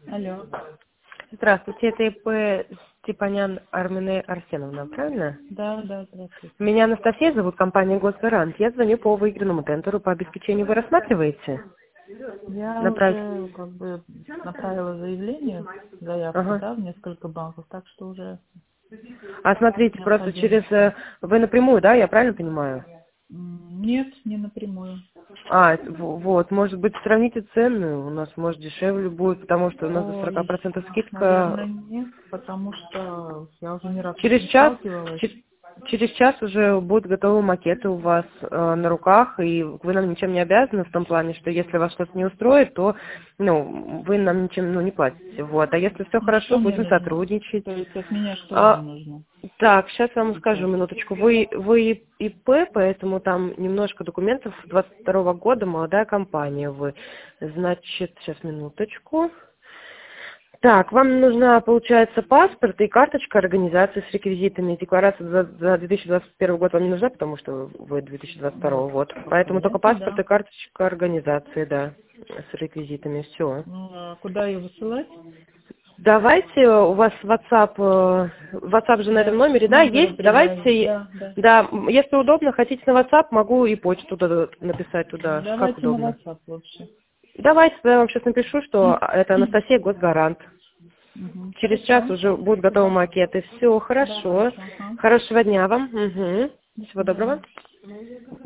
Алло. Здравствуйте, это ИП Степанян Армине Арсеновна, правильно? Да, да, здравствуйте. Меня Анастасия зовут, компания «Госгарант». Я звоню по выигранному тендеру по обеспечению. Вы рассматриваете? Я Направь. уже направила заявку, Ага. да, в несколько банков, так что уже А смотрите, просто необходимо. через... Вы напрямую, да, я правильно понимаю? Нет, не напрямую. Вот, может быть, сравните цены, у нас, может, дешевле будет, потому что у нас до Ой, 40% наверное, скидка. нет, потому что я уже не раз с Через этим час, сталкивалась. через час уже будут готовы макеты у вас на руках, и вы нам ничем не обязаны в том плане, что если вас что-то не устроит, то, вы нам ничем, не платите, вот. А если все Ну, хорошо, что мне будем нужно? сотрудничать. То есть от меня что А, вам нужно так, сейчас вам скажу сейчас? минуточку. Вы ИП, поэтому там немножко документов 22 года, молодая компания вы. Значит, сейчас минуточку. Так, вам нужна, получается, паспорт и карточка организации с реквизитами. Декларация за 2021 год вам не нужна, потому что вы 2022 Вот. год. Поэтому только Понятно, паспорт да. и карточка организации, да, с реквизитами. Все. Ну, а куда ее высылать? Давайте, у вас WhatsApp, WhatsApp же на этом Да, номере, да, номер есть? привязан. Давайте, Да, да. да, если удобно, хотите на WhatsApp, могу и почту туда написать туда, как Давайте на удобно. WhatsApp лучше. Давайте, я вам сейчас напишу, что это Анастасия Госгарант. Мгм. Через час Хорошо. уже будут готовы Спасибо. макеты. Все, Да, хорошо. хорошо. Ага. Хорошего дня вам. Угу. До Всего свидания. доброго.